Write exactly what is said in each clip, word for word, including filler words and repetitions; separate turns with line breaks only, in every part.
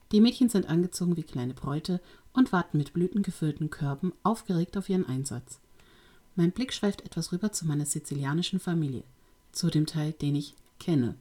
Die Mädchen sind angezogen wie kleine Bräute und warten mit blütengefüllten Körben aufgeregt auf ihren Einsatz. Mein Blick schweift etwas rüber zu meiner sizilianischen Familie, zu dem Teil, den ich kenne.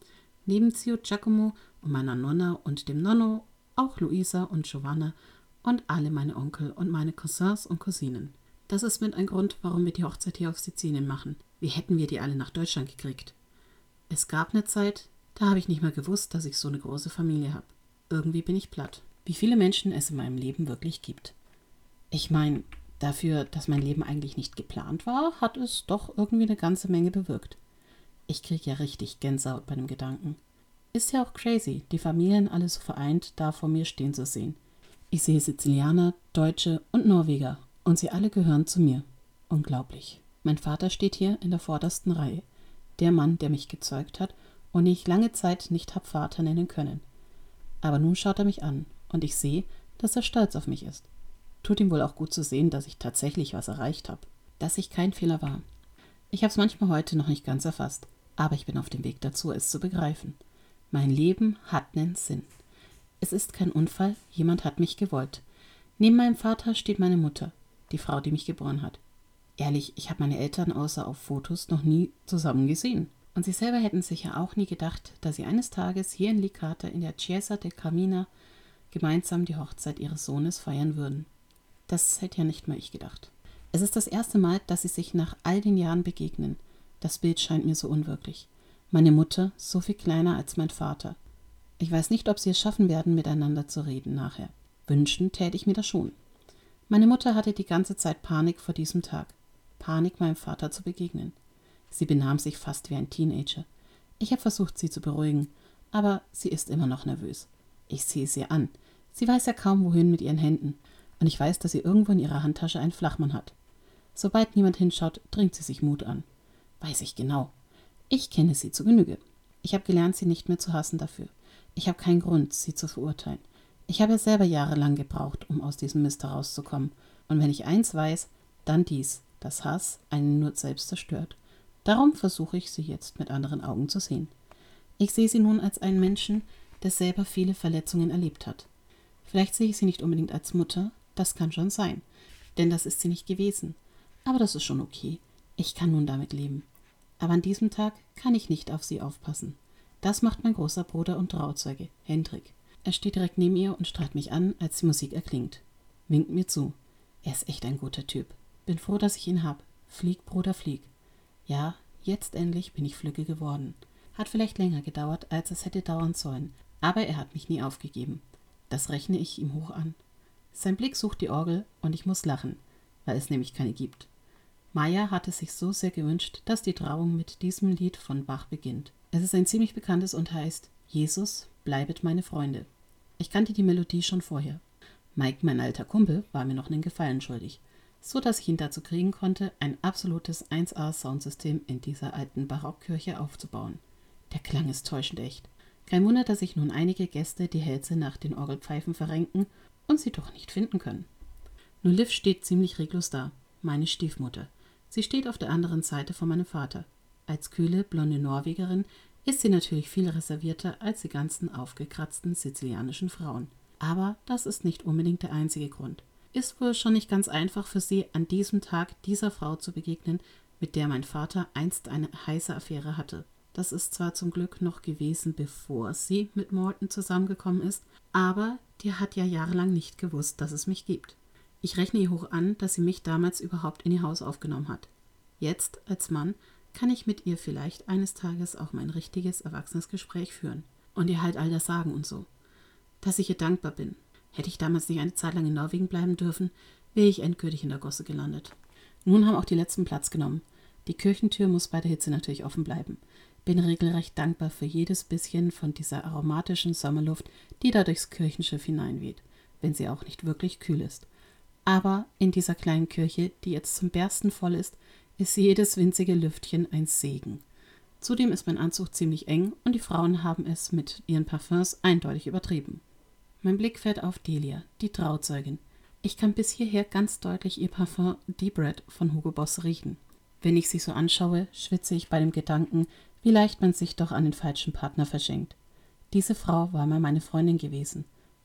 Neben Zio Giacomo und meiner Nonna und dem Nonno auch Luisa und Giovanna und alle meine Onkel und meine Cousins und Cousinen. Das ist mit ein Grund, warum wir die Hochzeit hier auf Sizilien machen. Wie hätten wir die alle nach Deutschland gekriegt? Es gab eine Zeit, da habe ich nicht mal gewusst, dass ich so eine große Familie habe. Irgendwie bin ich platt. Wie viele Menschen es in meinem Leben wirklich gibt. Ich meine, dafür, dass mein Leben eigentlich nicht geplant war, hat es doch irgendwie eine ganze Menge bewirkt. Ich kriege ja richtig Gänsehaut bei dem Gedanken. Ist ja auch crazy, die Familien alle so vereint da vor mir stehen zu sehen. Ich sehe Sizilianer, Deutsche und Norweger und sie alle gehören zu mir. Unglaublich. Mein Vater steht hier in der vordersten Reihe. Der Mann, der mich gezeugt hat und den ich lange Zeit nicht hab Vater nennen können. Aber nun schaut er mich an und ich sehe, dass er stolz auf mich ist. Tut ihm wohl auch gut zu sehen, dass ich tatsächlich was erreicht habe. Dass ich kein Fehler war. Ich habe es manchmal heute noch nicht ganz erfasst, aber ich bin auf dem Weg dazu, es zu begreifen. Mein Leben hat einen Sinn. Es ist kein Unfall, jemand hat mich gewollt. Neben meinem Vater steht meine Mutter, die Frau, die mich geboren hat. Ehrlich, ich habe meine Eltern außer auf Fotos noch nie zusammen gesehen. Und sie selber hätten sicher auch nie gedacht, dass sie eines Tages hier in Licata in der Chiesa del Carmine gemeinsam die Hochzeit ihres Sohnes feiern würden. Das hätte ja nicht mal ich gedacht. Es ist das erste Mal, dass sie sich nach all den Jahren begegnen. Das Bild scheint mir so unwirklich. Meine Mutter so viel kleiner als mein Vater. Ich weiß nicht, ob sie es schaffen werden, miteinander zu reden nachher. Wünschen täte ich mir das schon. Meine Mutter hatte die ganze Zeit Panik vor diesem Tag. Panik, meinem Vater zu begegnen. Sie benahm sich fast wie ein Teenager. Ich habe versucht, sie zu beruhigen, aber sie ist immer noch nervös. Ich sehe sie an. Sie weiß ja kaum, wohin mit ihren Händen. Und ich weiß, dass sie irgendwo in ihrer Handtasche einen Flachmann hat. Sobald niemand hinschaut, dringt sie sich Mut an. Weiß ich genau. Ich kenne sie zu Genüge. Ich habe gelernt, sie nicht mehr zu hassen dafür. Ich habe keinen Grund, sie zu verurteilen. Ich habe selber jahrelang gebraucht, um aus diesem Mist herauszukommen. Und wenn ich eins weiß, dann dies, dass Hass einen nur selbst zerstört. Darum versuche ich, sie jetzt mit anderen Augen zu sehen. Ich sehe sie nun als einen Menschen, der selber viele Verletzungen erlebt hat. Vielleicht sehe ich sie nicht unbedingt als Mutter, das kann schon sein, denn das ist sie nicht gewesen. Aber das ist schon okay. Ich kann nun damit leben. Aber an diesem Tag kann ich nicht auf sie aufpassen. Das macht mein großer Bruder und Trauzeuge, Hendrik. Er steht direkt neben ihr und strahlt mich an, als die Musik erklingt. Winkt mir zu. Er ist echt ein guter Typ. Bin froh, dass ich ihn hab. Flieg, Bruder, flieg. Ja, jetzt endlich bin ich flügge geworden. Hat vielleicht länger gedauert, als es hätte dauern sollen, aber er hat mich nie aufgegeben. Das rechne ich ihm hoch an. Sein Blick sucht die Orgel und ich muss lachen, weil es nämlich keine gibt. Maya hatte sich so sehr gewünscht, dass die Trauung mit diesem Lied von Bach beginnt. Es ist ein ziemlich bekanntes und heißt Jesus, bleibet meine Freunde. Ich kannte die Melodie schon vorher. Mike, mein alter Kumpel, war mir noch einen Gefallen schuldig, so dass ich ihn dazu kriegen konnte, ein absolutes eins A Soundsystem in dieser alten Barockkirche aufzubauen. Der Klang ist täuschend echt. Kein Wunder, dass sich nun einige Gäste die Hälse nach den Orgelpfeifen verrenken und sie doch nicht finden können. Nur Liv steht ziemlich reglos da, meine Stiefmutter. Sie steht auf der anderen Seite von meinem Vater. Als kühle, blonde Norwegerin ist sie natürlich viel reservierter als die ganzen aufgekratzten sizilianischen Frauen. Aber das ist nicht unbedingt der einzige Grund. Ist wohl schon nicht ganz einfach für sie, an diesem Tag dieser Frau zu begegnen, mit der mein Vater einst eine heiße Affäre hatte. Das ist zwar zum Glück noch gewesen, bevor sie mit Morton zusammengekommen ist, aber die hat ja jahrelang nicht gewusst, dass es mich gibt. Ich rechne ihr hoch an, dass sie mich damals überhaupt in ihr Haus aufgenommen hat. Jetzt, als Mann, kann ich mit ihr vielleicht eines Tages auch mein richtiges, erwachsenes Gespräch führen und ihr halt all das sagen und so. Dass ich ihr dankbar bin. Hätte ich damals nicht eine Zeit lang in Norwegen bleiben dürfen, wäre ich endgültig in der Gosse gelandet. Nun haben auch die letzten Platz genommen. Die Kirchentür muss bei der Hitze natürlich offen bleiben. Bin regelrecht dankbar für jedes bisschen von dieser aromatischen Sommerluft, die da durchs Kirchenschiff hineinweht, wenn sie auch nicht wirklich kühl ist. Aber in dieser kleinen Kirche, die jetzt zum Bersten voll ist, ist jedes winzige Lüftchen ein Segen. Zudem ist mein Anzug ziemlich eng und die Frauen haben es mit ihren Parfums eindeutig übertrieben. Mein Blick fährt auf Delia, die Trauzeugin. Ich kann bis hierher ganz deutlich ihr Parfum Deep Red von Hugo Boss riechen. Wenn ich sie so anschaue, schwitze ich bei dem Gedanken, wie leicht man sich doch an den falschen Partner verschenkt. Diese Frau war mal meine Freundin gewesen.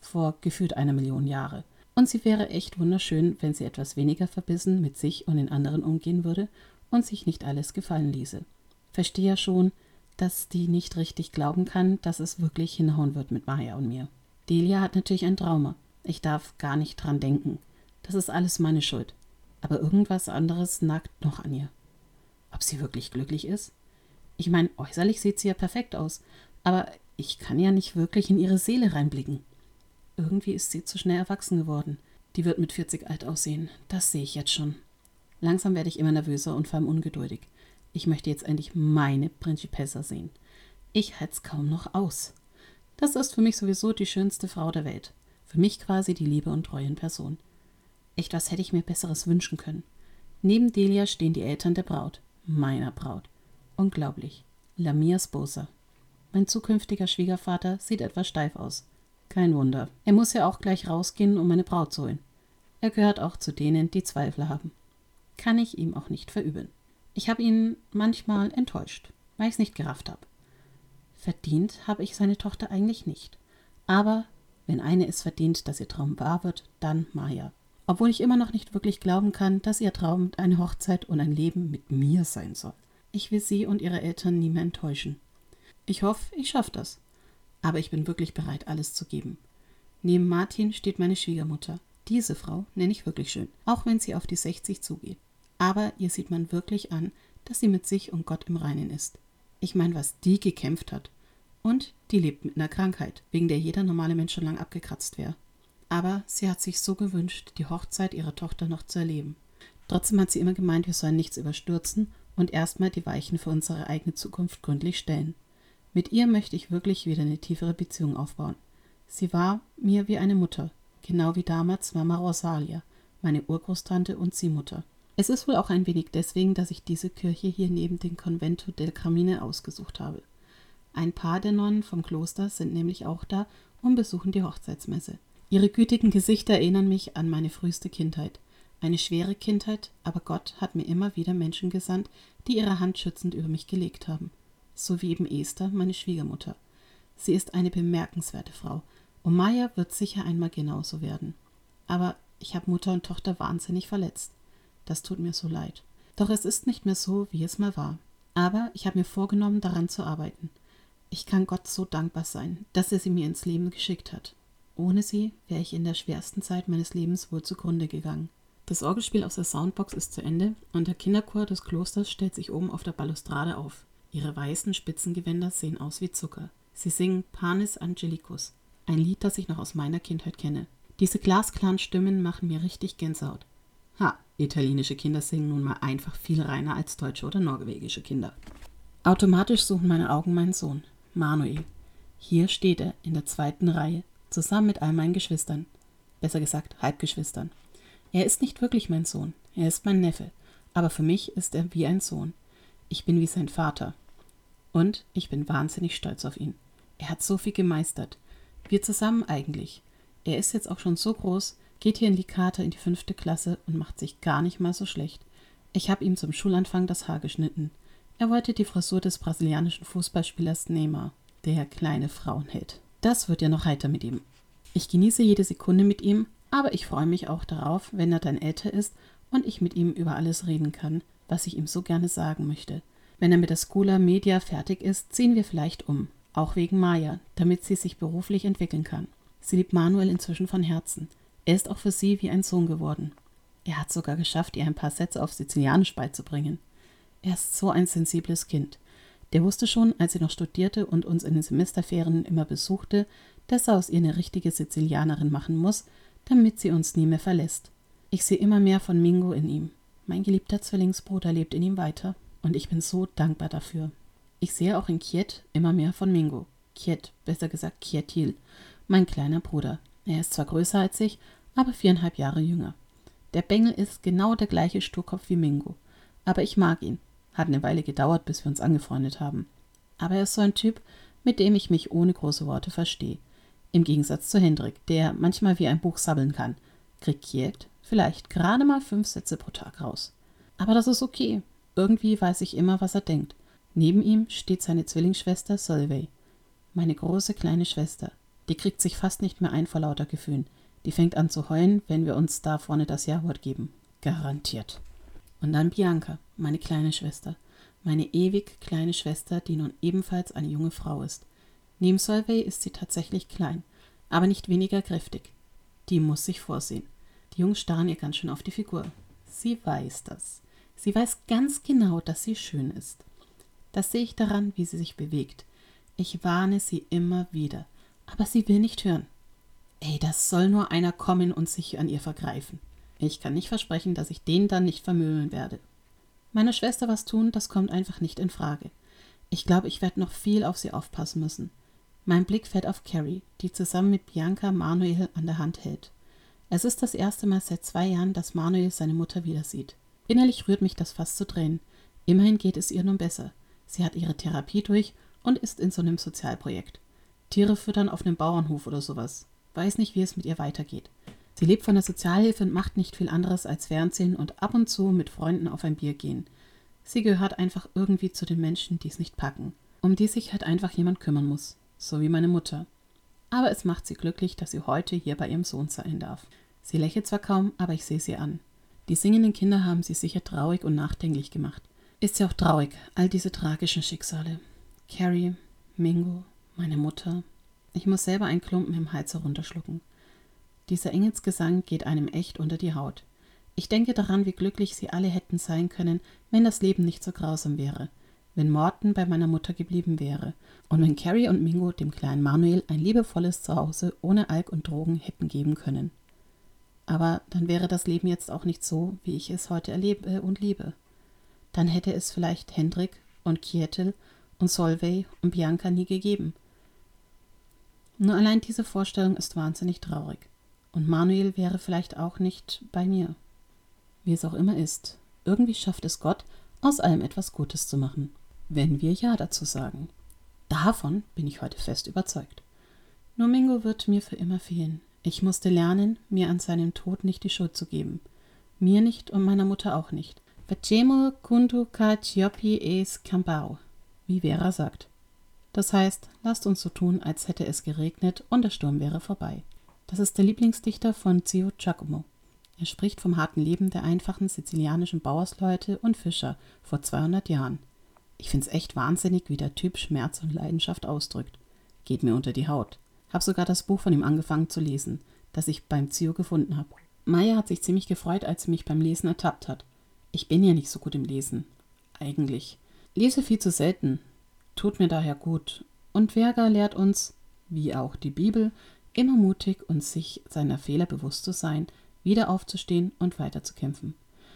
vor gefühlt einer Million Jahre. Und sie wäre echt wunderschön, wenn sie etwas weniger verbissen mit sich und den anderen umgehen würde und sich nicht alles gefallen ließe. Verstehe ja schon, dass die nicht richtig glauben kann, dass es wirklich hinhauen wird mit Maya und mir. Delia hat natürlich ein Trauma. Ich darf gar nicht dran denken. Das ist alles meine Schuld. Aber irgendwas anderes nagt noch an ihr. Ob sie wirklich glücklich ist? Ich meine, äußerlich sieht sie ja perfekt aus, aber ich kann ja nicht wirklich in ihre Seele reinblicken. Irgendwie ist sie zu schnell erwachsen geworden. Die wird mit vierzig alt aussehen, das sehe ich jetzt schon. Langsam werde ich immer nervöser und vor allem ungeduldig. Ich möchte jetzt endlich meine Principessa sehen. Ich halte es kaum noch aus. Das ist für mich sowieso die schönste Frau der Welt. Für mich quasi die Liebe und Treue in Person. Echt, was hätte ich mir Besseres wünschen können? Neben Delia stehen die Eltern der Braut, meiner Braut. Unglaublich. La mia sposa. Mein zukünftiger Schwiegervater sieht etwas steif aus. Kein Wunder. Er muss ja auch gleich rausgehen, um meine Braut zu holen. Er gehört auch zu denen, die Zweifel haben. Kann ich ihm auch nicht verübeln. Ich habe ihn manchmal enttäuscht, weil ich es nicht gerafft habe. Verdient habe ich seine Tochter eigentlich nicht. Aber wenn eine es verdient, dass ihr Traum wahr wird, dann Maya. Obwohl ich immer noch nicht wirklich glauben kann, dass ihr Traum eine Hochzeit und ein Leben mit mir sein soll. Ich will sie und ihre Eltern nie mehr enttäuschen. Ich hoffe, ich schaffe das. Aber ich bin wirklich bereit, alles zu geben. Neben Martin steht meine Schwiegermutter. Diese Frau nenne ich wirklich schön, auch wenn sie auf die sechzig zugeht. Aber ihr sieht man wirklich an, dass sie mit sich und Gott im Reinen ist. Ich meine, was die gekämpft hat. Und die lebt mit einer Krankheit, wegen der jeder normale Mensch schon lang abgekratzt wäre. Aber sie hat sich so gewünscht, die Hochzeit ihrer Tochter noch zu erleben. Trotzdem hat sie immer gemeint, wir sollen nichts überstürzen und erstmal die Weichen für unsere eigene Zukunft gründlich stellen. Mit ihr möchte ich wirklich wieder eine tiefere Beziehung aufbauen. Sie war mir wie eine Mutter, genau wie damals Mama Rosalia, meine Urgroßtante und Ziehmutter. Es ist wohl auch ein wenig deswegen, dass ich diese Kirche hier neben dem Convento del Carmine ausgesucht habe. Ein paar der Nonnen vom Kloster sind nämlich auch da und besuchen die Hochzeitsmesse. Ihre gütigen Gesichter erinnern mich an meine früheste Kindheit. Eine schwere Kindheit, aber Gott hat mir immer wieder Menschen gesandt, die ihre Hand schützend über mich gelegt haben. So wie eben Esther, meine Schwiegermutter. Sie ist eine bemerkenswerte Frau und Maya wird sicher einmal genauso werden. Aber ich habe Mutter und Tochter wahnsinnig verletzt. Das tut mir so leid. Doch es ist nicht mehr so, wie es mal war. Aber ich habe mir vorgenommen, daran zu arbeiten. Ich kann Gott so dankbar sein, dass er sie mir ins Leben geschickt hat. Ohne sie wäre ich in der schwersten Zeit meines Lebens wohl zugrunde gegangen. Das Orgelspiel aus der Soundbox ist zu Ende und der Kinderchor des Klosters stellt sich oben auf der Balustrade auf. Ihre weißen Spitzengewänder sehen aus wie Zucker. Sie singen Panis Angelicus, ein Lied, das ich noch aus meiner Kindheit kenne. Diese glasklaren Stimmen machen mir richtig Gänsehaut. Ha, italienische Kinder singen nun mal einfach viel reiner als deutsche oder norwegische Kinder. Automatisch suchen meine Augen meinen Sohn, Manuel. Hier steht er in der zweiten Reihe, zusammen mit all meinen Geschwistern. Besser gesagt, Halbgeschwistern. Er ist nicht wirklich mein Sohn, er ist mein Neffe, aber für mich ist er wie ein Sohn. Ich bin wie sein Vater. Und ich bin wahnsinnig stolz auf ihn. Er hat so viel gemeistert. Wir zusammen eigentlich. Er ist jetzt auch schon so groß, geht hier in die Karte in die fünfte Klasse und macht sich gar nicht mal so schlecht. Ich habe ihm zum Schulanfang das Haar geschnitten. Er wollte die Frisur des brasilianischen Fußballspielers Neymar, der kleine Frauenheld. Das wird ja noch heiter mit ihm. Ich genieße jede Sekunde mit ihm, aber ich freue mich auch darauf, wenn er dann älter ist und ich mit ihm über alles reden kann, was ich ihm so gerne sagen möchte. Wenn er mit der Schola Media fertig ist, ziehen wir vielleicht um, auch wegen Maya, damit sie sich beruflich entwickeln kann. Sie liebt Manuel inzwischen von Herzen. Er ist auch für sie wie ein Sohn geworden. Er hat sogar geschafft, ihr ein paar Sätze auf Sizilianisch beizubringen. Er ist so ein sensibles Kind. Der wusste schon, als sie noch studierte und uns in den Semesterferien immer besuchte, dass er aus ihr eine richtige Sizilianerin machen muss, damit sie uns nie mehr verlässt. Ich sehe immer mehr von Mingo in ihm. Mein geliebter Zwillingsbruder lebt in ihm weiter und ich bin so dankbar dafür. Ich sehe auch in Kiet immer mehr von Mingo. Kiet, besser gesagt Kietil, mein kleiner Bruder. Er ist zwar größer als ich, aber viereinhalb Jahre jünger. Der Bengel ist genau der gleiche Sturkopf wie Mingo. Aber ich mag ihn. Hat eine Weile gedauert, bis wir uns angefreundet haben. Aber er ist so ein Typ, mit dem ich mich ohne große Worte verstehe. Im Gegensatz zu Hendrik, der manchmal wie ein Buch sabbeln kann, kriegt Kiet vielleicht gerade mal fünf Sätze pro Tag raus. Aber das ist okay. Irgendwie weiß ich immer, was er denkt. Neben ihm steht seine Zwillingsschwester Solveig, meine große kleine Schwester. Die kriegt sich fast nicht mehr ein vor lauter Gefühlen. Die fängt an zu heulen, wenn wir uns da vorne das Ja-Wort geben. Garantiert. Und dann Bianca, meine kleine Schwester. Meine ewig kleine Schwester, die nun ebenfalls eine junge Frau ist. Neben Solveig ist sie tatsächlich klein, aber nicht weniger kräftig. Die muss sich vorsehen. Die Jungs starren ihr ganz schön auf die Figur. Sie weiß das. Sie weiß ganz genau, dass sie schön ist. Das sehe ich daran, wie sie sich bewegt. Ich warne sie immer wieder. Aber sie will nicht hören. Ey, das soll nur einer kommen und sich an ihr vergreifen. Ich kann nicht versprechen, dass ich den dann nicht vermöbeln werde. Meiner Schwester was tun, das kommt einfach nicht in Frage. Ich glaube, ich werde noch viel auf sie aufpassen müssen. Mein Blick fällt auf Carrie, die zusammen mit Bianca Manuel an der Hand hält. Es ist das erste Mal seit zwei Jahren, dass Manuel seine Mutter wieder sieht. Innerlich rührt mich das fast zu Tränen. Immerhin geht es ihr nun besser. Sie hat ihre Therapie durch und ist in so einem Sozialprojekt. Tiere füttern auf einem Bauernhof oder sowas. Weiß nicht, wie es mit ihr weitergeht. Sie lebt von der Sozialhilfe und macht nicht viel anderes als Fernsehen und ab und zu mit Freunden auf ein Bier gehen. Sie gehört einfach irgendwie zu den Menschen, die es nicht packen, um die sich halt einfach jemand kümmern muss, so wie meine Mutter. Aber es macht sie glücklich, dass sie heute hier bei ihrem Sohn sein darf. Sie lächelt zwar kaum, aber ich sehe sie an. Die singenden Kinder haben sie sicher traurig und nachdenklich gemacht. Ist ja auch traurig, all diese tragischen Schicksale. Carrie, Mingo, meine Mutter. Ich muss selber einen Klumpen im Hals herunterschlucken. Dieser Engelsgesang geht einem echt unter die Haut. Ich denke daran, wie glücklich sie alle hätten sein können, wenn das Leben nicht so grausam wäre, wenn Morten bei meiner Mutter geblieben wäre und wenn Carrie und Mingo dem kleinen Manuel ein liebevolles Zuhause ohne Alk und Drogen hätten geben können. Aber dann wäre das Leben jetzt auch nicht so, wie ich es heute erlebe und liebe. Dann hätte es vielleicht Hendrik und Kjetil und Solveig und Bianca nie gegeben. Nur allein diese Vorstellung ist wahnsinnig traurig. Und Manuel wäre vielleicht auch nicht bei mir. Wie es auch immer ist, irgendwie schafft es Gott, aus allem etwas Gutes zu machen, wenn wir Ja dazu sagen. Davon bin ich heute fest überzeugt. Nur Mingo wird mir für immer fehlen. Ich musste lernen, mir an seinem Tod nicht die Schuld zu geben. Mir nicht und meiner Mutter auch nicht. Facciamo kuntu ka cioppi es campao, wie Vera sagt. Das heißt, lasst uns so tun, als hätte es geregnet und der Sturm wäre vorbei. Das ist der Lieblingsdichter von Zio Giacomo. Er spricht vom harten Leben der einfachen sizilianischen Bauersleute und Fischer vor zweihundert Jahren. Ich find's echt wahnsinnig, wie der Typ Schmerz und Leidenschaft ausdrückt. Geht mir unter die Haut. Hab sogar das Buch von ihm angefangen zu lesen, das ich beim Zio gefunden habe. Maya hat sich ziemlich gefreut, als sie mich beim Lesen ertappt hat. Ich bin ja nicht so gut im Lesen. Eigentlich. Lese viel zu selten. Tut mir daher gut. Und Verga lehrt uns, wie auch die Bibel, immer mutig und sich seiner Fehler bewusst zu sein, wieder aufzustehen und weiterzukämpfen.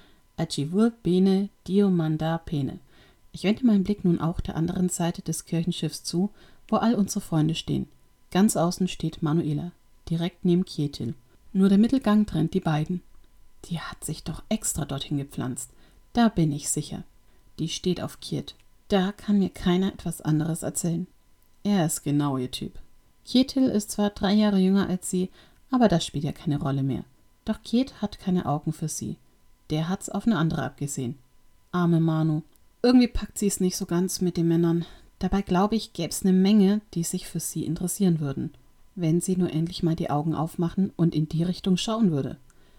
Aggi vuol bene, Dio manda pene. Ich wende meinen Blick nun auch der anderen Seite des Kirchenschiffs zu, wo all unsere Freunde stehen. Ganz außen steht Manuela, direkt neben Kjetil. Nur der Mittelgang trennt die beiden. Die hat sich doch extra dorthin gepflanzt. Da bin ich sicher. Die steht auf Kjet. Da kann mir keiner etwas anderes erzählen. Er ist genau ihr Typ. Kjetil ist zwar drei Jahre jünger als sie, aber das spielt ja keine Rolle mehr. Doch Kjet hat keine Augen für sie. Der hat's auf eine andere abgesehen. Arme Manu. Irgendwie packt sie es nicht so ganz mit den Männern. Dabei glaube ich, gäbe es eine Menge, die sich für sie interessieren würden, wenn sie nur endlich mal die Augen aufmachen und in die Richtung schauen würde.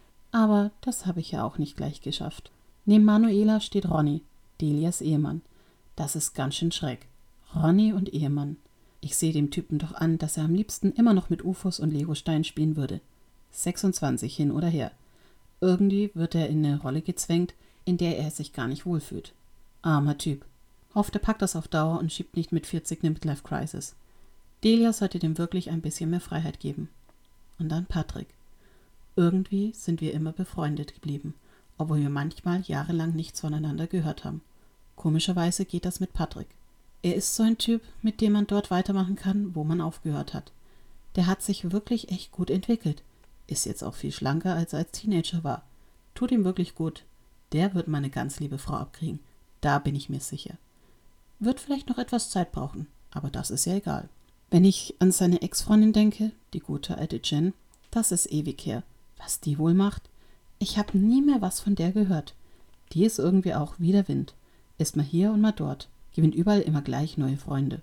Aber das habe ich ja auch nicht gleich geschafft. Neben Manuela steht Ronny, Delias Ehemann. Das ist ganz schön schräg. Ronny und Ehemann. Ich sehe dem Typen doch an, dass er am liebsten immer noch mit U F Os und Legosteinen spielen würde. sechsundzwanzig hin oder her. Irgendwie wird er in eine Rolle gezwängt, in der er sich gar nicht wohlfühlt. Armer Typ. Hofft, er packt das auf Dauer und schiebt nicht mit vierzig eine Midlife-Crisis. Delia sollte dem wirklich ein bisschen mehr Freiheit geben. Und dann Patrick. Irgendwie sind wir immer befreundet geblieben, obwohl wir manchmal jahrelang nichts voneinander gehört haben. Komischerweise geht das mit Patrick. Er ist so ein Typ, mit dem man dort weitermachen kann, wo man aufgehört hat. Der hat sich wirklich echt gut entwickelt. Ist jetzt auch viel schlanker, als er als Teenager war. Tut ihm wirklich gut. Der wird meine ganz liebe Frau abkriegen. Da bin ich mir sicher. Wird vielleicht noch etwas Zeit brauchen, aber das ist ja egal. Wenn ich an seine Ex-Freundin denke, die gute alte Jen, das ist ewig her. Was die wohl macht? Ich habe nie mehr was von der gehört. Die ist irgendwie auch wie der Wind. Ist mal hier und mal dort. Gewinnt überall immer gleich neue Freunde.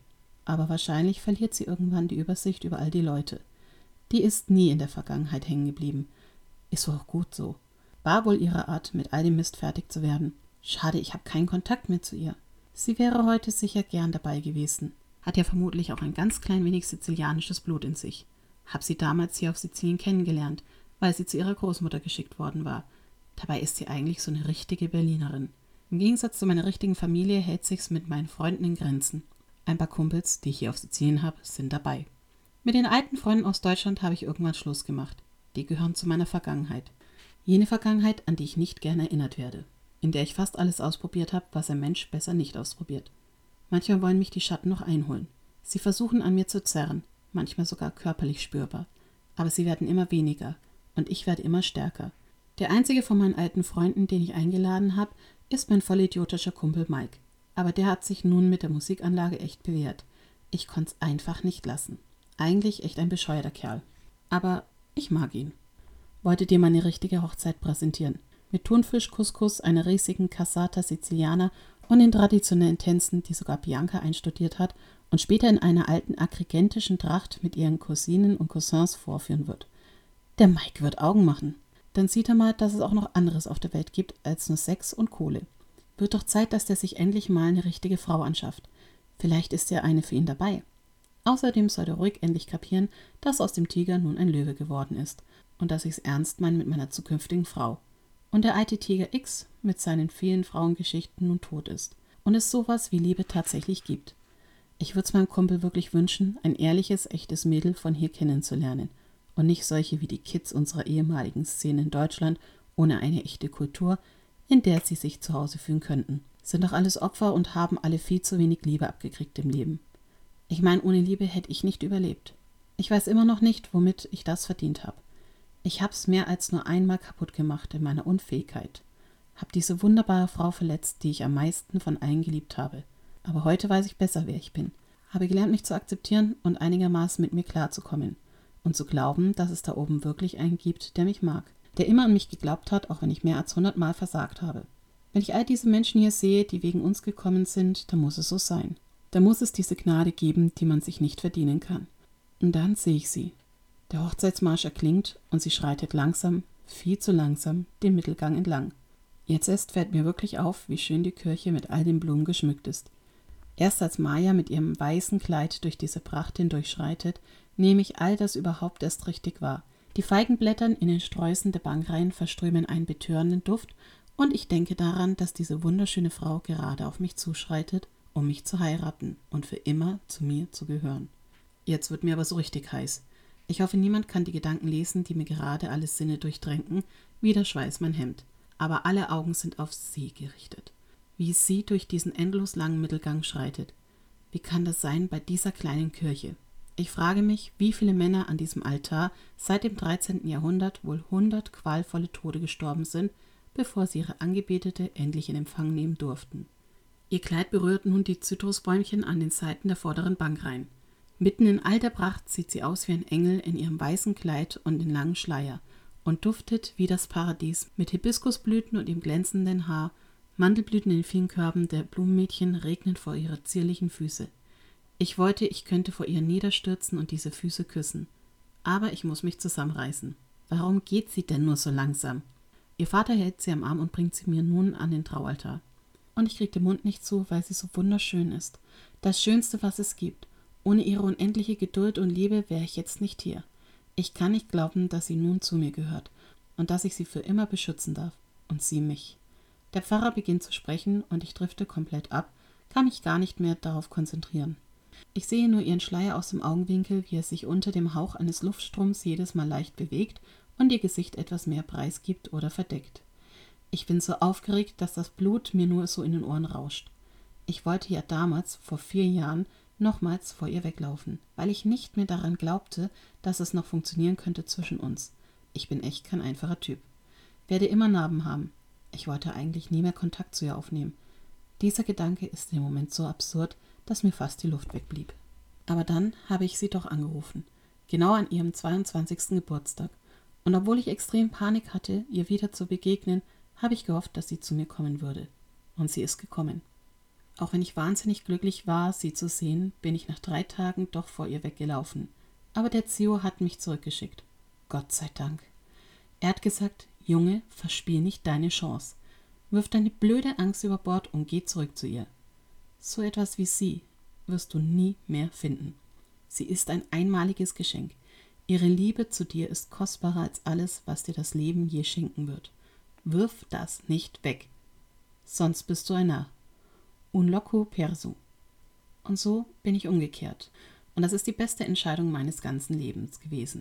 aber wahrscheinlich verliert sie irgendwann die Übersicht über all die Leute. Die ist nie in der Vergangenheit hängen geblieben. Ist wohl auch gut so. War wohl ihre Art, mit all dem Mist fertig zu werden. Schade, ich habe keinen Kontakt mehr zu ihr. Sie wäre heute sicher gern dabei gewesen. Hat ja vermutlich auch ein ganz klein wenig sizilianisches Blut in sich. Hab sie damals hier auf Sizilien kennengelernt, weil sie zu ihrer Großmutter geschickt worden war. Dabei ist sie eigentlich so eine richtige Berlinerin. Im Gegensatz zu meiner richtigen Familie hält sich's mit meinen Freunden in Grenzen. Ein paar Kumpels, die ich hier auf Sizilien habe, sind dabei. Mit den alten Freunden aus Deutschland habe ich irgendwann Schluss gemacht. Die gehören zu meiner Vergangenheit. Jene Vergangenheit, an die ich nicht gern erinnert werde. In der ich fast alles ausprobiert habe, was ein Mensch besser nicht ausprobiert. Manchmal wollen mich die Schatten noch einholen. Sie versuchen an mir zu zerren, manchmal sogar körperlich spürbar. Aber sie werden immer weniger und ich werde immer stärker. Der einzige von meinen alten Freunden, den ich eingeladen habe, ist mein vollidiotischer Kumpel Mike. Aber der hat sich nun mit der Musikanlage echt bewährt. Ich konnte es einfach nicht lassen. Eigentlich echt ein bescheuerter Kerl. Aber ich mag ihn. Wollte dir meine richtige Hochzeit präsentieren. Mit Thunfisch-Couscous, einer riesigen Cassata Siciliana und den traditionellen Tänzen, die sogar Bianca einstudiert hat und später in einer alten agrigentischen Tracht mit ihren Cousinen und Cousins vorführen wird. Der Mike wird Augen machen. Dann sieht er mal, dass es auch noch anderes auf der Welt gibt als nur Sex und Kohle. Wird doch Zeit, dass der sich endlich mal eine richtige Frau anschafft. Vielleicht ist ja eine für ihn dabei. Außerdem soll er ruhig endlich kapieren, dass aus dem Tiger nun ein Löwe geworden ist und dass ich's ernst meine mit meiner zukünftigen Frau. Und der alte Tiger X mit seinen vielen Frauengeschichten nun tot ist und es sowas wie Liebe tatsächlich gibt. Ich würde es meinem Kumpel wirklich wünschen, ein ehrliches, echtes Mädel von hier kennenzulernen und nicht solche wie die Kids unserer ehemaligen Szene in Deutschland ohne eine echte Kultur, in der sie sich zu Hause fühlen könnten. Sind doch alles Opfer und haben alle viel zu wenig Liebe abgekriegt im Leben. Ich meine, ohne Liebe hätte ich nicht überlebt. Ich weiß immer noch nicht, womit ich das verdient habe. Ich hab's mehr als nur einmal kaputt gemacht in meiner Unfähigkeit. Hab diese wunderbare Frau verletzt, die ich am meisten von allen geliebt habe. Aber heute weiß ich besser, wer ich bin. Habe gelernt, mich zu akzeptieren und einigermaßen mit mir klarzukommen. Und zu glauben, dass es da oben wirklich einen gibt, der mich mag. Der immer an mich geglaubt hat, auch wenn ich mehr als hundertmal versagt habe. Wenn ich all diese Menschen hier sehe, die wegen uns gekommen sind, dann muss es so sein. Da muss es diese Gnade geben, die man sich nicht verdienen kann. Und dann sehe ich sie. Der Hochzeitsmarsch erklingt und sie schreitet langsam, viel zu langsam, den Mittelgang entlang. Jetzt erst fällt mir wirklich auf, wie schön die Kirche mit all den Blumen geschmückt ist. Erst als Maja mit ihrem weißen Kleid durch diese Pracht hindurchschreitet, nehme ich all das überhaupt erst richtig wahr. Die Feigenblättern in den Sträußen der Bankreihen verströmen einen betörenden Duft und ich denke daran, dass diese wunderschöne Frau gerade auf mich zuschreitet, um mich zu heiraten und für immer zu mir zu gehören. Jetzt wird mir aber so richtig heiß. Ich hoffe, niemand kann die Gedanken lesen, die mir gerade alle Sinne durchdrängen, wie der Schweiß mein Hemd. Aber alle Augen sind auf sie gerichtet. Wie sie durch diesen endlos langen Mittelgang schreitet. Wie kann das sein bei dieser kleinen Kirche? Ich frage mich, wie viele Männer an diesem Altar seit dem dreizehnten Jahrhundert wohl hundert qualvolle Tode gestorben sind, bevor sie ihre Angebetete endlich in Empfang nehmen durften. Ihr Kleid berührt nun die Zitrusbäumchen an den Seiten der vorderen Bankreihen. Mitten in all der Pracht sieht sie aus wie ein Engel in ihrem weißen Kleid und den langen Schleier und duftet wie das Paradies mit Hibiskusblüten und ihrem glänzenden Haar. Mandelblüten in vielen Körben der Blumenmädchen regnen vor ihre zierlichen Füße. Ich wollte, ich könnte vor ihr niederstürzen und diese Füße küssen. Aber ich muss mich zusammenreißen. Warum geht sie denn nur so langsam? Ihr Vater hält sie am Arm und bringt sie mir nun an den Traualtar. Und ich kriege den Mund nicht zu, weil sie so wunderschön ist. Das Schönste, was es gibt. Ohne ihre unendliche Geduld und Liebe wäre ich jetzt nicht hier. Ich kann nicht glauben, dass sie nun zu mir gehört und dass ich sie für immer beschützen darf. Und sie mich. Der Pfarrer beginnt zu sprechen und ich drifte komplett ab, kann mich gar nicht mehr darauf konzentrieren. Ich sehe nur ihren Schleier aus dem Augenwinkel, wie er sich unter dem Hauch eines Luftstroms jedes Mal leicht bewegt und ihr Gesicht etwas mehr preisgibt oder verdeckt. Ich bin so aufgeregt, dass das Blut mir nur so in den Ohren rauscht. Ich wollte ja damals, vor vier Jahren, nochmals vor ihr weglaufen, weil ich nicht mehr daran glaubte, dass es noch funktionieren könnte zwischen uns. Ich bin echt kein einfacher Typ. Werde immer Narben haben. Ich wollte eigentlich nie mehr Kontakt zu ihr aufnehmen. Dieser Gedanke ist im Moment so absurd, dass mir fast die Luft wegblieb. Aber dann habe ich sie doch angerufen, genau an ihrem zweiundzwanzigsten Geburtstag. Und obwohl ich extrem Panik hatte, ihr wieder zu begegnen, habe ich gehofft, dass sie zu mir kommen würde. Und sie ist gekommen. Auch wenn ich wahnsinnig glücklich war, sie zu sehen, bin ich nach drei Tagen doch vor ihr weggelaufen. Aber der Zio hat mich zurückgeschickt. Gott sei Dank. Er hat gesagt, Junge, verspiel nicht deine Chance. Wirf deine blöde Angst über Bord und geh zurück zu ihr. So etwas wie sie wirst du nie mehr finden. Sie ist ein einmaliges Geschenk. Ihre Liebe zu dir ist kostbarer als alles, was dir das Leben je schenken wird. Wirf das nicht weg, sonst bist du ein Narr. Un loco perso. Und so bin ich umgekehrt. Und das ist die beste Entscheidung meines ganzen Lebens gewesen.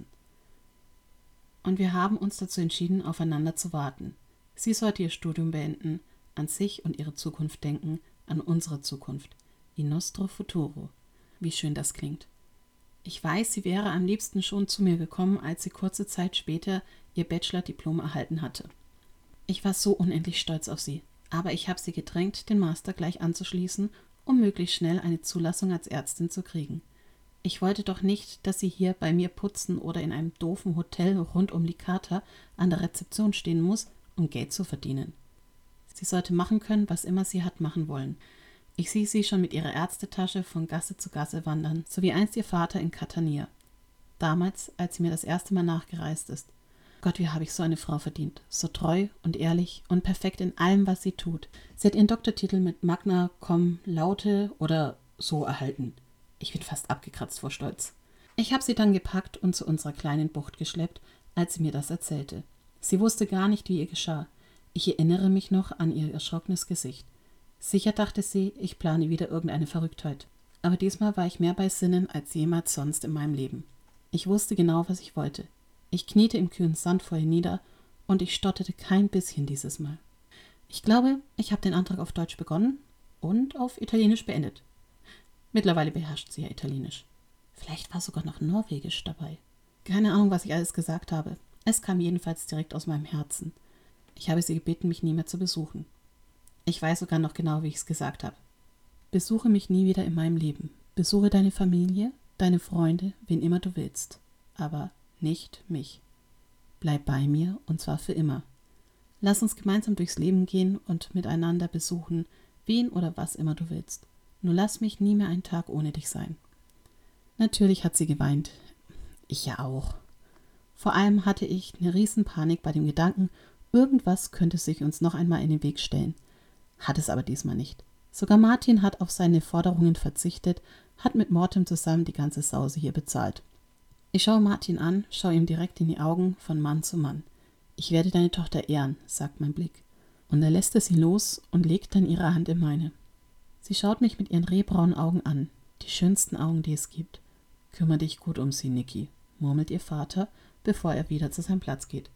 Und wir haben uns dazu entschieden, aufeinander zu warten. Sie sollte ihr Studium beenden, an sich und ihre Zukunft denken, an unsere Zukunft. Il nostro futuro. Wie schön das klingt. Ich weiß, sie wäre am liebsten schon zu mir gekommen, als sie kurze Zeit später ihr Bachelor-Diplom erhalten hatte. Ich war so unendlich stolz auf sie, aber ich habe sie gedrängt, den Master gleich anzuschließen, um möglichst schnell eine Zulassung als Ärztin zu kriegen. Ich wollte doch nicht, dass sie hier bei mir putzen oder in einem doofen Hotel rund um Licata an der Rezeption stehen muss, um Geld zu verdienen. Sie sollte machen können, was immer sie hat machen wollen. Ich sehe sie schon mit ihrer Ärztetasche von Gasse zu Gasse wandern, so wie einst ihr Vater in Catania. Damals, als sie mir das erste Mal nachgereist ist. Gott, wie habe ich so eine Frau verdient. So treu und ehrlich und perfekt in allem, was sie tut. Sie hat ihren Doktortitel mit Magna Cum Laude oder so erhalten. Ich bin fast abgekratzt vor Stolz. Ich habe sie dann gepackt und zu unserer kleinen Bucht geschleppt, als sie mir das erzählte. Sie wusste gar nicht, wie ihr geschah. Ich erinnere mich noch an ihr erschrockenes Gesicht. Sicher dachte sie, ich plane wieder irgendeine Verrücktheit. Aber diesmal war ich mehr bei Sinnen als jemals sonst in meinem Leben. Ich wusste genau, was ich wollte. Ich kniete im kühlen Sand vor ihr nieder und ich stotterte kein bisschen dieses Mal. Ich glaube, ich habe den Antrag auf Deutsch begonnen und auf Italienisch beendet. Mittlerweile beherrscht sie ja Italienisch. Vielleicht war sogar noch Norwegisch dabei. Keine Ahnung, was ich alles gesagt habe. Es kam jedenfalls direkt aus meinem Herzen. Ich habe sie gebeten, mich nie mehr zu besuchen. Ich weiß sogar noch genau, wie ich es gesagt habe. Besuche mich nie wieder in meinem Leben. Besuche deine Familie, deine Freunde, wen immer du willst. Aber nicht mich. Bleib bei mir, und zwar für immer. Lass uns gemeinsam durchs Leben gehen und miteinander besuchen, wen oder was immer du willst. Nur lass mich nie mehr einen Tag ohne dich sein. Natürlich hat sie geweint. Ich ja auch. Vor allem hatte ich eine Riesenpanik bei dem Gedanken, irgendwas könnte sich uns noch einmal in den Weg stellen. Hat es aber diesmal nicht. Sogar Martin hat auf seine Forderungen verzichtet, hat mit Mortem zusammen die ganze Sause hier bezahlt. Ich schaue Martin an, schaue ihm direkt in die Augen von Mann zu Mann. Ich werde deine Tochter ehren, sagt mein Blick. Und er lässt sie los und legt dann ihre Hand in meine. Sie schaut mich mit ihren rehbraunen Augen an, die schönsten Augen, die es gibt. Kümmere dich gut um sie, Niki, murmelt ihr Vater, bevor er wieder zu seinem Platz geht.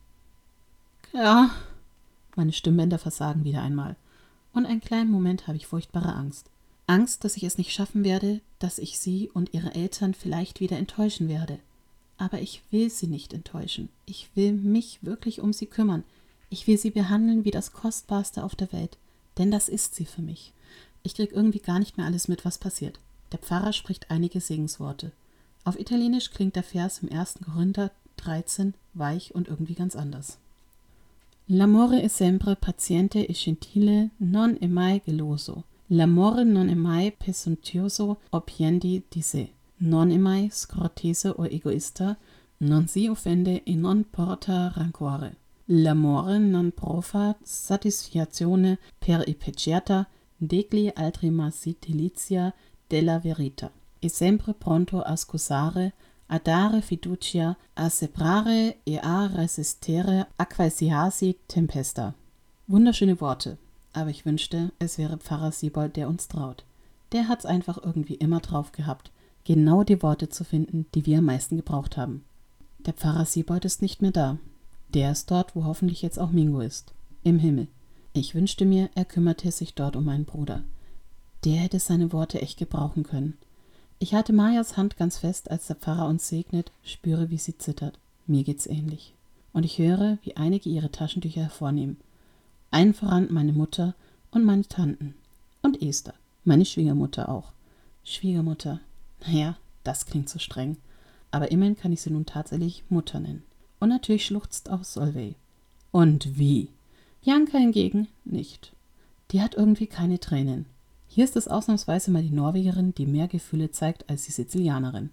Ja, meine Stimmbänder versagen wieder einmal. Und einen kleinen Moment habe ich furchtbare Angst. Angst, dass ich es nicht schaffen werde, dass ich sie und ihre Eltern vielleicht wieder enttäuschen werde. Aber ich will sie nicht enttäuschen. Ich will mich wirklich um sie kümmern. Ich will sie behandeln wie das Kostbarste auf der Welt. Denn das ist sie für mich. Ich kriege irgendwie gar nicht mehr alles mit, was passiert. Der Pfarrer spricht einige Segensworte. Auf Italienisch klingt der Vers im ersten Korinther dreizehn weich und irgendwie ganz anders. L'amore è sempre paziente e gentile, non è mai geloso. L'amore non è mai presuntuoso o pieni di sé. Non è mai scortese o egoista, non si offende e non porta rancore. L'amore non prova satisfazione per i peccata, degli altri ma si delizia della verità. È sempre pronto a scusare, a dare fiducia, a separare e a resistere a qualsiasi tempesta. Wunderschöne Worte, aber ich wünschte, es wäre Pfarrer Siebold, der uns traut. Der hat's einfach irgendwie immer drauf gehabt, genau die Worte zu finden, die wir am meisten gebraucht haben. Der Pfarrer Siebold ist nicht mehr da. Der ist dort, wo hoffentlich jetzt auch Mingo ist. Im Himmel. Ich wünschte mir, er kümmerte sich dort um meinen Bruder. Der hätte seine Worte echt gebrauchen können. Ich halte Majas Hand ganz fest, als der Pfarrer uns segnet, spüre, wie sie zittert. Mir geht's ähnlich. Und ich höre, wie einige ihre Taschentücher hervornehmen. Allen voran meine Mutter und meine Tanten. Und Esther, meine Schwiegermutter auch. Schwiegermutter, naja, das klingt so streng. Aber immerhin kann ich sie nun tatsächlich Mutter nennen. Und natürlich schluchzt auch Solveig. Und wie? Janka hingegen nicht. Die hat irgendwie keine Tränen. Hier ist es ausnahmsweise mal die Norwegerin, die mehr Gefühle zeigt als die Sizilianerin.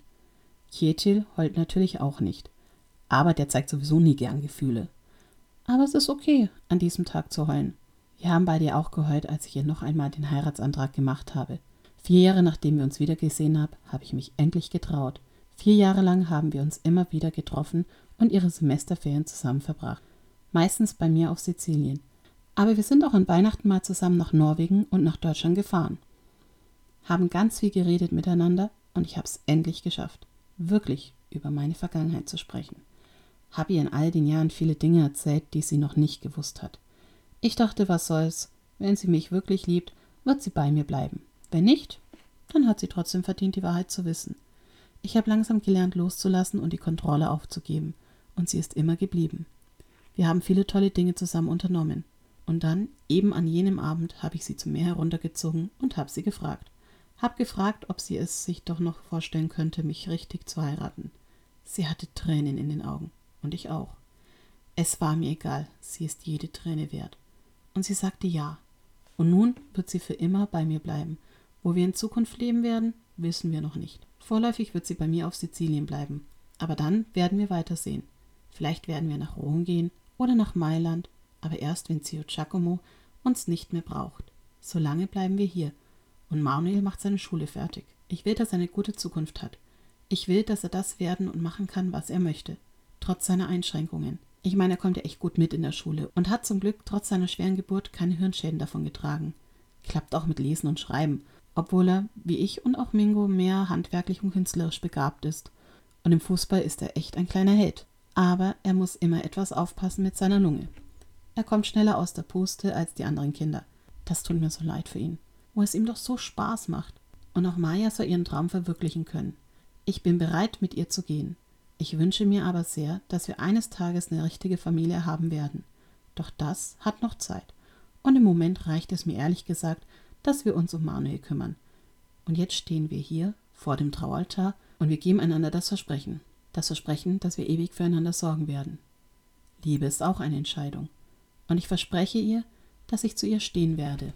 Kjetil heult natürlich auch nicht, aber der zeigt sowieso nie gern Gefühle. Aber es ist okay, an diesem Tag zu heulen. Wir haben beide auch geheult, als ich ihr noch einmal den Heiratsantrag gemacht habe. Vier Jahre nachdem wir uns wiedergesehen haben, habe ich mich endlich getraut. Vier Jahre lang haben wir uns immer wieder getroffen und ihre Semesterferien zusammen verbracht. Meistens bei mir auf Sizilien. Aber wir sind auch an Weihnachten mal zusammen nach Norwegen und nach Deutschland gefahren. Haben ganz viel geredet miteinander und ich habe es endlich geschafft, wirklich über meine Vergangenheit zu sprechen. Habe ihr in all den Jahren viele Dinge erzählt, die sie noch nicht gewusst hat. Ich dachte, was soll's, wenn sie mich wirklich liebt, wird sie bei mir bleiben. Wenn nicht, dann hat sie trotzdem verdient, die Wahrheit zu wissen. Ich habe langsam gelernt, loszulassen und die Kontrolle aufzugeben, und sie ist immer geblieben. Wir haben viele tolle Dinge zusammen unternommen. Und dann, eben an jenem Abend, habe ich sie zum Meer heruntergezogen und habe sie gefragt. Hab gefragt, ob sie es sich doch noch vorstellen könnte, mich richtig zu heiraten. Sie hatte Tränen in den Augen. Und ich auch. Es war mir egal, sie ist jede Träne wert. Und sie sagte ja. Und nun wird sie für immer bei mir bleiben. Wo wir in Zukunft leben werden, wissen wir noch nicht. Vorläufig wird sie bei mir auf Sizilien bleiben. Aber dann werden wir weitersehen. Vielleicht werden wir nach Rom gehen oder nach Mailand, aber erst, wenn Zio Giacomo uns nicht mehr braucht. Solange bleiben wir hier. Und Manuel macht seine Schule fertig. Ich will, dass er eine gute Zukunft hat. Ich will, dass er das werden und machen kann, was er möchte. Trotz seiner Einschränkungen. Ich meine, er kommt ja echt gut mit in der Schule und hat zum Glück trotz seiner schweren Geburt keine Hirnschäden davon getragen. Klappt auch mit Lesen und Schreiben, obwohl er, wie ich und auch Mingo, mehr handwerklich und künstlerisch begabt ist. Und im Fußball ist er echt ein kleiner Held. Aber er muss immer etwas aufpassen mit seiner Lunge. Er kommt schneller aus der Puste als die anderen Kinder. Das tut mir so leid für ihn, wo es ihm doch so Spaß macht. Und auch Maya soll ihren Traum verwirklichen können. Ich bin bereit, mit ihr zu gehen. Ich wünsche mir aber sehr, dass wir eines Tages eine richtige Familie haben werden. Doch das hat noch Zeit. Und im Moment reicht es mir ehrlich gesagt, dass wir uns um Manuel kümmern. Und jetzt stehen wir hier vor dem Traualtar und wir geben einander das Versprechen. Das Versprechen, dass wir ewig füreinander sorgen werden. Liebe ist auch eine Entscheidung. Und ich verspreche ihr, dass ich zu ihr stehen werde.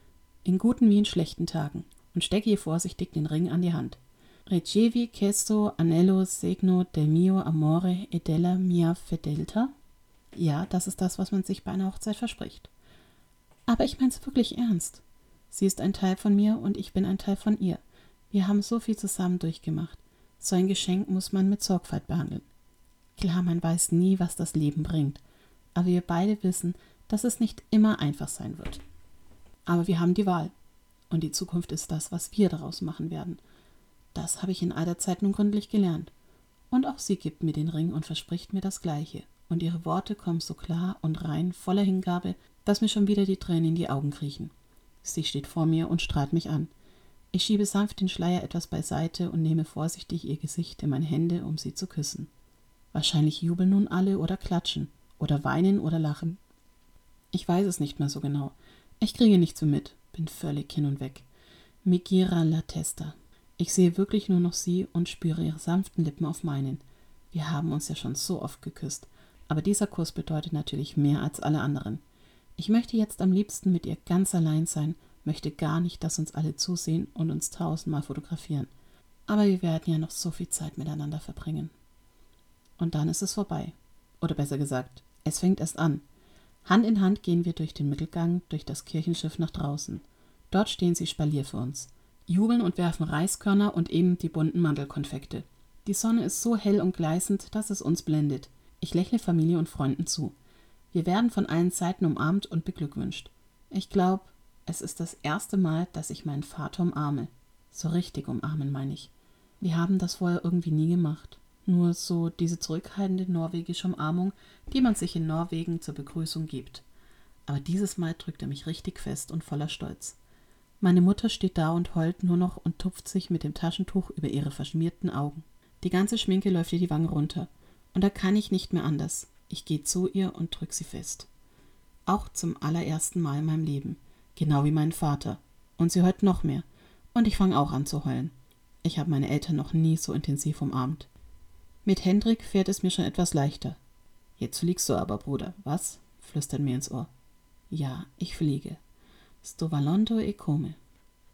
In guten wie in schlechten Tagen. Und stecke ihr vorsichtig den Ring an die Hand. Ricevi questo anello segno del mio amore e della mia fedeltà? Ja, das ist das, was man sich bei einer Hochzeit verspricht. Aber ich meine es wirklich ernst. Sie ist ein Teil von mir und ich bin ein Teil von ihr. Wir haben so viel zusammen durchgemacht. So ein Geschenk muss man mit Sorgfalt behandeln. Klar, man weiß nie, was das Leben bringt. Aber wir beide wissen, dass es nicht immer einfach sein wird. Aber wir haben die Wahl. Und die Zukunft ist das, was wir daraus machen werden. Das habe ich in all der Zeit nun gründlich gelernt. Und auch sie gibt mir den Ring und verspricht mir das Gleiche. Und ihre Worte kommen so klar und rein, voller Hingabe, dass mir schon wieder die Tränen in die Augen kriechen. Sie steht vor mir und strahlt mich an. Ich schiebe sanft den Schleier etwas beiseite und nehme vorsichtig ihr Gesicht in meine Hände, um sie zu küssen. Wahrscheinlich jubeln nun alle oder klatschen oder weinen oder lachen. Ich weiß es nicht mehr so genau. Ich kriege nichts mehr mit, bin völlig hin und weg. Mi gira la testa. Ich sehe wirklich nur noch sie und spüre ihre sanften Lippen auf meinen. Wir haben uns ja schon so oft geküsst, aber dieser Kuss bedeutet natürlich mehr als alle anderen. Ich möchte jetzt am liebsten mit ihr ganz allein sein, möchte gar nicht, dass uns alle zusehen und uns tausendmal fotografieren. Aber wir werden ja noch so viel Zeit miteinander verbringen. Und dann ist es vorbei. Oder besser gesagt, es fängt erst an. Hand in Hand gehen wir durch den Mittelgang, durch das Kirchenschiff nach draußen. Dort stehen sie Spalier für uns. Jubeln und werfen Reiskörner und eben die bunten Mandelkonfekte. Die Sonne ist so hell und gleißend, dass es uns blendet. Ich lächle Familie und Freunden zu. Wir werden von allen Seiten umarmt und beglückwünscht. Ich glaube, es ist das erste Mal, dass ich meinen Vater umarme. So richtig umarmen, meine ich. Wir haben das vorher irgendwie nie gemacht. Nur so diese zurückhaltende norwegische Umarmung, die man sich in Norwegen zur Begrüßung gibt. Aber dieses Mal drückt er mich richtig fest und voller Stolz. Meine Mutter steht da und heult nur noch und tupft sich mit dem Taschentuch über ihre verschmierten Augen. Die ganze Schminke läuft ihr die Wangen runter. Und da kann ich nicht mehr anders. Ich gehe zu ihr und drück sie fest. Auch zum allerersten Mal in meinem Leben. Genau wie mein Vater. Und sie heult noch mehr. Und ich fange auch an zu heulen. Ich habe meine Eltern noch nie so intensiv umarmt. Mit Hendrik fährt es mir schon etwas leichter. Jetzt fliegst du aber, Bruder, was? Flüstert mir ins Ohr. Ja, ich fliege. Sto volando e come.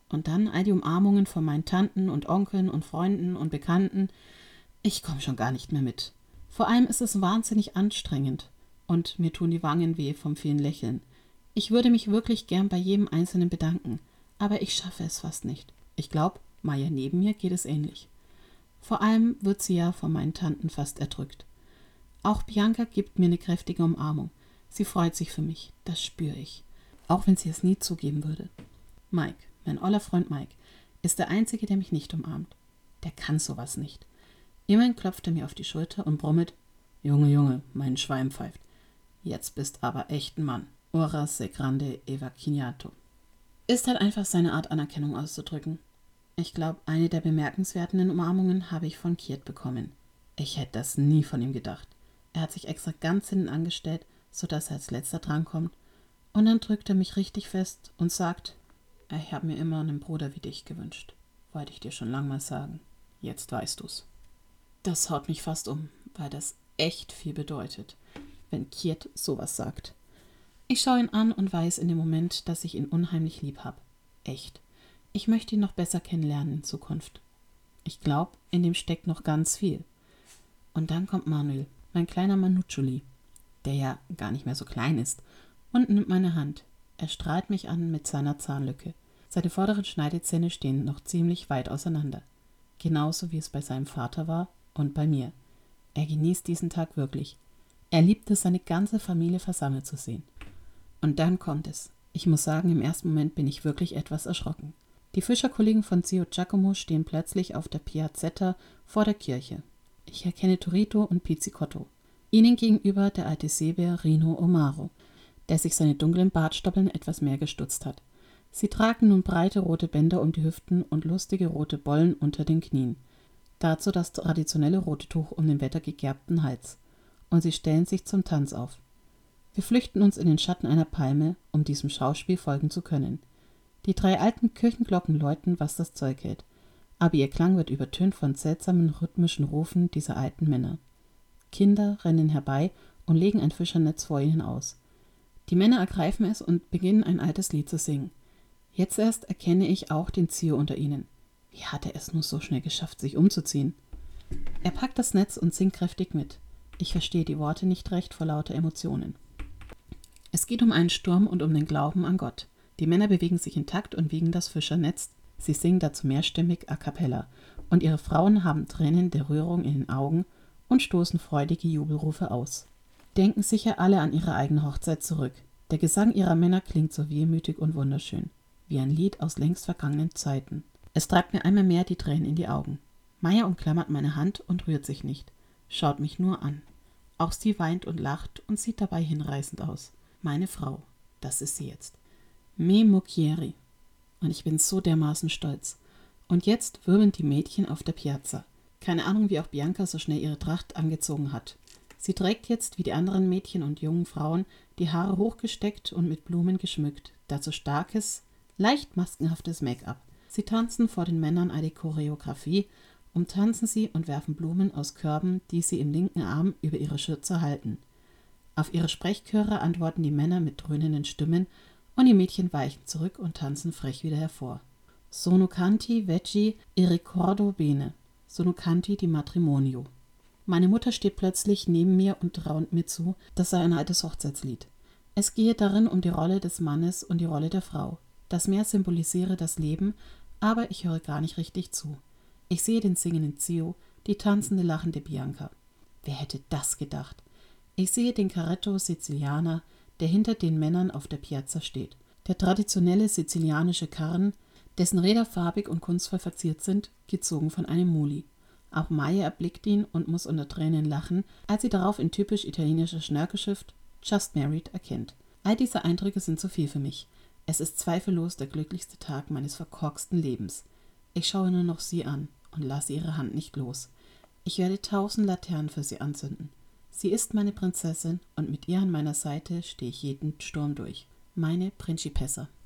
Und dann all die Umarmungen von meinen Tanten und Onkeln und Freunden und Bekannten. Ich komme schon gar nicht mehr mit. Vor allem ist es wahnsinnig anstrengend und mir tun die Wangen weh vom vielen Lächeln. Ich würde mich wirklich gern bei jedem Einzelnen bedanken, aber ich schaffe es fast nicht. Ich glaube, Maya neben mir geht es ähnlich. Vor allem wird sie ja von meinen Tanten fast erdrückt. Auch Bianca gibt mir eine kräftige Umarmung. Sie freut sich für mich, das spüre ich. Auch wenn sie es nie zugeben würde. Mike, mein oller Freund Mike, ist der Einzige, der mich nicht umarmt. Der kann sowas nicht. Immerhin klopft er mir auf die Schulter und brummelt: Junge, Junge, mein Schwein pfeift. Jetzt bist aber echt ein Mann. Ora se grande evacinato. Ist halt einfach seine Art, Anerkennung auszudrücken. Ich glaube, eine der bemerkenswerten Umarmungen habe ich von Kiert bekommen. Ich hätte das nie von ihm gedacht. Er hat sich extra ganz hinten angestellt, sodass er als letzter drankommt. Und dann drückt er mich richtig fest und sagt: Ich habe mir immer einen Bruder wie dich gewünscht. Wollte ich dir schon lang mal sagen. Jetzt weißt du's. Das haut mich fast um, weil das echt viel bedeutet, wenn Kiert sowas sagt. Ich schaue ihn an und weiß in dem Moment, dass ich ihn unheimlich lieb habe. Echt. Ich möchte ihn noch besser kennenlernen in Zukunft. Ich glaube, in dem steckt noch ganz viel. Und dann kommt Manuel, mein kleiner Manuccioli, der ja gar nicht mehr so klein ist, und nimmt meine Hand. Er strahlt mich an mit seiner Zahnlücke. Seine vorderen Schneidezähne stehen noch ziemlich weit auseinander. Genauso wie es bei seinem Vater war und bei mir. Er genießt diesen Tag wirklich. Er liebt es, seine ganze Familie versammelt zu sehen. Und dann kommt es. Ich muss sagen, im ersten Moment bin ich wirklich etwas erschrocken. Die Fischerkollegen von Zio Giacomo stehen plötzlich auf der Piazzetta vor der Kirche. Ich erkenne Torito und Pizzicotto. Ihnen gegenüber der alte Seebär Rino Omaro, der sich seine dunklen Bartstoppeln etwas mehr gestutzt hat. Sie tragen nun breite rote Bänder um die Hüften und lustige rote Bollen unter den Knien. Dazu das traditionelle rote Tuch um den wettergegerbten Hals. Und sie stellen sich zum Tanz auf. Wir flüchten uns in den Schatten einer Palme, um diesem Schauspiel folgen zu können. Die drei alten Kirchenglocken läuten, was das Zeug hält. Aber ihr Klang wird übertönt von seltsamen rhythmischen Rufen dieser alten Männer. Kinder rennen herbei und legen ein Fischernetz vor ihnen aus. Die Männer ergreifen es und beginnen ein altes Lied zu singen. Jetzt erst erkenne ich auch den Zio unter ihnen. Wie hat er es nur so schnell geschafft, sich umzuziehen? Er packt das Netz und singt kräftig mit. Ich verstehe die Worte nicht recht vor lauter Emotionen. Es geht um einen Sturm und um den Glauben an Gott. Die Männer bewegen sich in Takt und wiegen das Fischernetz. Sie singen dazu mehrstimmig a cappella. Und ihre Frauen haben Tränen der Rührung in den Augen und stoßen freudige Jubelrufe aus. Denken sicher alle an ihre eigene Hochzeit zurück. Der Gesang ihrer Männer klingt so wehmütig und wunderschön. Wie ein Lied aus längst vergangenen Zeiten. Es treibt mir einmal mehr die Tränen in die Augen. Maya umklammert meine Hand und rührt sich nicht. Schaut mich nur an. Auch sie weint und lacht und sieht dabei hinreißend aus. Meine Frau, das ist sie jetzt. Me Mucchieri. Und ich bin so dermaßen stolz. Und jetzt wirbeln die Mädchen auf der Piazza. Keine Ahnung, wie auch Bianca so schnell ihre Tracht angezogen hat. Sie trägt jetzt, wie die anderen Mädchen und jungen Frauen, die Haare hochgesteckt und mit Blumen geschmückt. Dazu starkes, leicht maskenhaftes Make-up. Sie tanzen vor den Männern eine Choreografie, umtanzen sie und werfen Blumen aus Körben, die sie im linken Arm über ihre Schürze halten. Auf ihre Sprechchöre antworten die Männer mit dröhnenden Stimmen und die Mädchen weichen zurück und tanzen frech wieder hervor. Sono canti vecchi e ricordo bene. Sono canti di matrimonio. Meine Mutter steht plötzlich neben mir und raunt mir zu, das sei ein altes Hochzeitslied. Es gehe darin um die Rolle des Mannes und die Rolle der Frau. Das Meer symbolisiere das Leben, aber ich höre gar nicht richtig zu. Ich sehe den singenden Zio, die tanzende, lachende Bianca. Wer hätte das gedacht? Ich sehe den Carretto Sizilianer, der hinter den Männern auf der Piazza steht. Der traditionelle sizilianische Karren, dessen Räder farbig und kunstvoll verziert sind, gezogen von einem Muli. Auch Maya erblickt ihn und muss unter Tränen lachen, als sie darauf in typisch italienischer Schnörkelschrift Just Married erkennt. All diese Eindrücke sind zu viel für mich. Es ist zweifellos der glücklichste Tag meines verkorksten Lebens. Ich schaue nur noch sie an und lasse ihre Hand nicht los. Ich werde tausend Laternen für sie anzünden. Sie ist meine Prinzessin und mit ihr an meiner Seite stehe ich jeden Sturm durch. Meine Principessa.